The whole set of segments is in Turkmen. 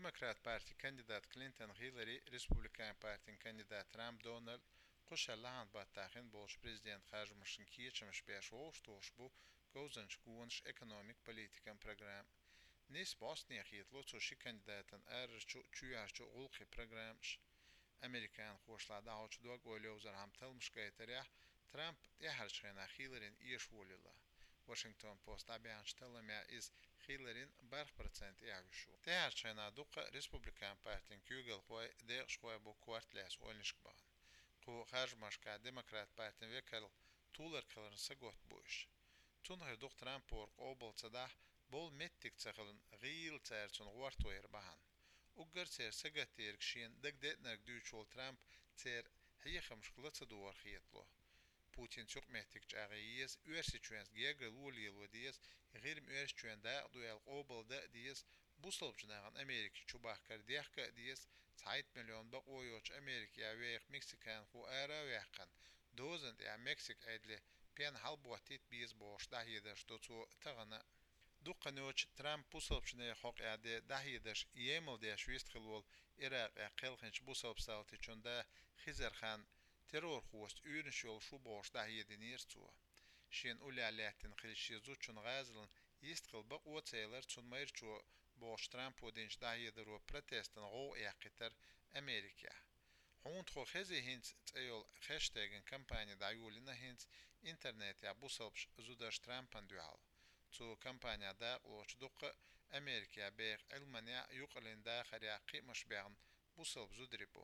Demokrat Parti kandidat Clinton Hillary, Respublikan Parti'nin kandidat Trump Donald, Kuşallahan battağın bolş prezident harjmışın kiyeçmiş beş oğuş bu gozanç guvanç ekonomik politikan program. Nis Bosniya hitlo çoşi kandidatın erçu çüyarçu ulqi programş. Amerikan hoşlada hoç dog oylowzar ham talmış gaytarya Trump yaharçına Hillary'nin iş volila. Washington Post abiyanç talamya iz Hillary'nin 1% yavuşu. Yaharçına duqa Respublikan Parti'nin kügel koy de şoy bu kvartlas oynışk bağın. Ku harjmaşka Demokrat Parti'nin vekal tuğlar kalırsa got bu iş. Tunher duq Trump orq obalçada bol mettik çakılın gıyıl çerçun vartoyer bahan. Uggar çer segatir kşin degdetner düçol Trump çer hiyxam şklatsa duvar xiyetlo. Putin çok mettik çağıyız, üersi çüens giyagı luliyel diyes, girim üersi çüen dağ duyal obalda diyes, bu salpçınağın Ameriki çubahkar diyakka diyes, sayt milyon bak oyoç Amerika'ya veyik Meksikan hu ara veykan. Dozent ya Meksik edli pen halbuatit biz boş dahiyeder tutu tağına. Duqqanoch Trump busalpçını hok ade dahiyeder yemel de şüist xilwol Irak ya qelxinç busalpsalti çunda Xizerxan terror host ürünş yol şu boş dahiyedin irtu. Şin ulalatin xilşi zuçun gazılın yist bak o çaylar çunmayır çu boş Trump odinç dahiyeder o protestin go yaqitar Amerika. Hont xo xezi hint tsayol hashtagin kampanya dayulina hint internet ya busalpş zudaş Trump'an dual. Zu kampanyada uçduk Amerika beğ Almanya yuqalında xariyaqi müşbeğin busalp zudribu.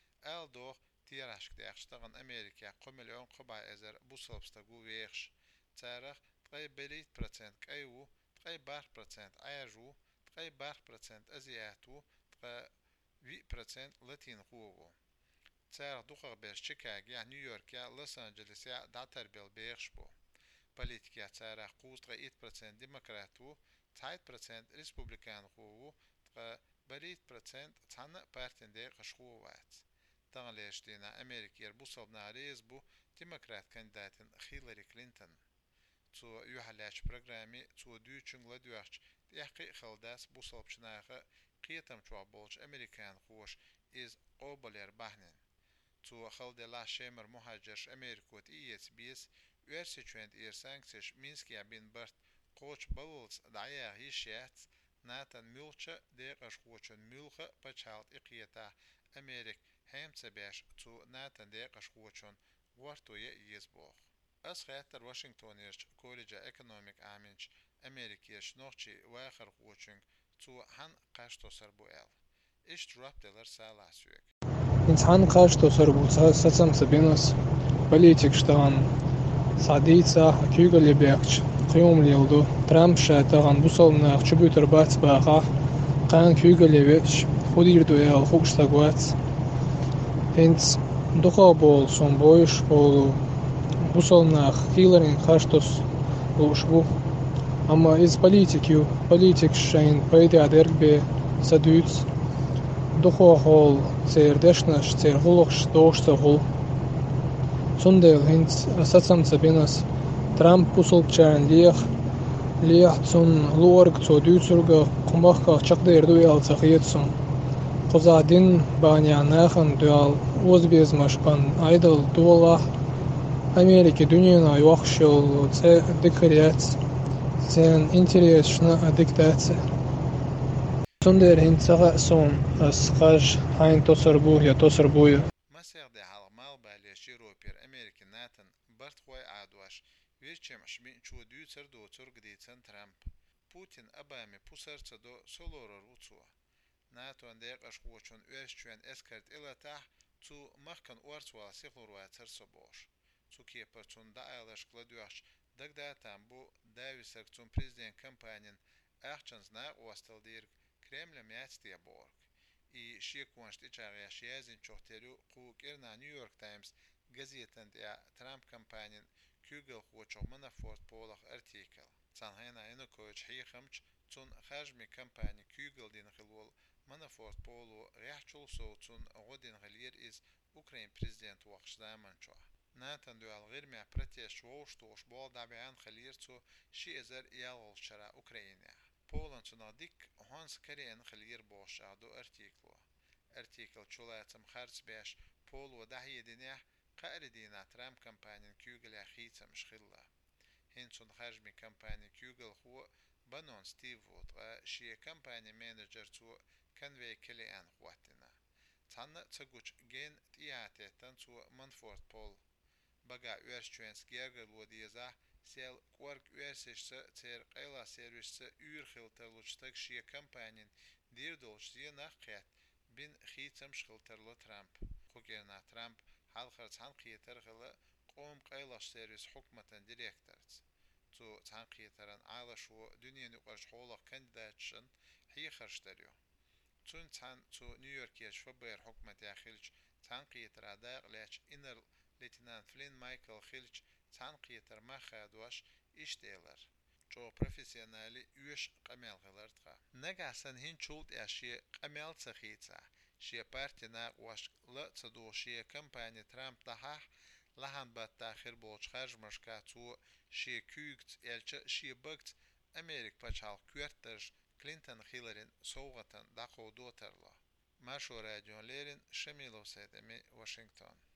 Aldo tiraşk dəyəxştağın Amerika qomilyon qaba ezer busalpsta gu veğş. Çaraq tqay belit procent qayu, tqay bar procent ayaju, tqay bar procent aziyatu, tqa 1% latin quvu. Çaraq duqaq beş Chicago ya New York ya Los Angeles ya datar beğş bu. Politika çaraq quztqa 1% demokratu, 2% respublikan quvu, tqa belit procent çanı partinde qaşquvu vat. Tağleştiğine Amerika'ya bu sabnariz bu demokrat kandidatın Hillary Clinton. Zu yuhalaç programı zu düçün ladüaç yaqi xaldas bu sabçınağı qiyatam çoğa bolç Amerikan xoş iz obaler bahnen. Zu xalde la şemer muhacir Amerikot IS-1 üerseçüent sanksiş Minskya bin bart qoç balıls daya hişyat Nathan Mulcha de qaşquçun Mulcha paçalt iqiyata Amerik Hemse beş zu Nathan de qaşquçun wartoya izboq. As xayatar Washington College Economic Aminç Amerikaya şnoqçi waxar quçun zu han qaştosar bu el. İş drapteler salasüek. İnsan qaştosar bulsa saçamsa benos politik штаган садица kügeli beqç qiyum yıldı Trump şatağan bu salnaq çubutur batsbaqa qan kügeli veç xudir doyal xuqstagwat hens duqa bol son boyuş bolu bu salnaq Hillary qaştos bu ama iz politik şayn payda derbe sadüts duqa hol serdeşnaş serhuluq doğuşta hol Sundel hins satsam benas Trump pusulpçan liях цун лорг цо дүйцүргө кумбакка чакдыр дуял цахиетсун козадин банянахан дуял озбезмашпан айдал дула Америки дүйнөна юакшыл це декоряц sen интересна диктация Сундер хинцага сон асхаж хайн тосарбу Maserde halmal bale Şiropir Amerika Nathan Bartkoy adwaş Virçem şmin çu düçer doçur gditsen Trump Putin abami pusarça do soloror uçu NATO ande qaşquçun üerçüen eskert ilatah tu mahkan orçwa siflorwa tersoboş tu keperçun da aylaşqla düaş dagdatan bu davisakçun prezident kampanyan ahçansna ostaldir Kreml miatstiya borg I şiyekunşt içarıya şiyazin çohteru qukirna New York Times gazetan ya Trump kampanyan kügel qoçoq Manafort polaq artikel. Sanhayna ino koç hiyxamç tun hajmi kampanya kügel din xilwol Manafort polo rehçul soğutun godin xalir iz Ukrayn prezident waqşdaman çoğ. Nathan dual girmya protest woğuştuğuş bol dabiyan xalir çu şi ezer iyal olşara Ukrayna. Polen dik Hans Karien خلير بوش عدو ارتيكل چولاتم خرز باش پول و دهی دینه قار دینا ترام کمپانین کیوگل اخیتم شخلا هنچون خرجمی کمپانی کیوگل خو بنون ستيف وود شیه کمپانی مانجر تو کنوی کلی ان خواتنا تان تگوچ گین تیاتتن تو منفورد پول بقى ورشتوينس جيرجل وديزا سيل كورك ورسش تير قيلا سيرفيس خلتر لوشتك شيا كامبانين دير دولش زي ناقيت بين خيتم شخلتر لو ترامب خوكيرنا ترامب حال خرط هان قيتر غلا قوم قيلا سيرفيس حكمة ديريكترز تو تان قيترن عالشو دنيا نقرش حولق كانديداتشن هي خرشتريو تون تان تو نيويورك يش فبير حكمة داخلش تان قيتر عداق ليش إنر ليتنان فلين مايكل خيلش تان قيتر ما خادوش إشتيلر جو بروفيسيونالي يوش قميل غلرتقا نقاسن هين شولد اشي قميل تخيتا شي بارتنا واش لا تدو شي كمباني ترامب دحاح لهان بات داخل بولش خارج مشكاتو شي كيوكت يلچ شي بغت امريك بچال كويرترش كلينتون خيلرين سوغتن داقو دوترلا ماشو راديو ليرين شميلو سيدمي واشنطن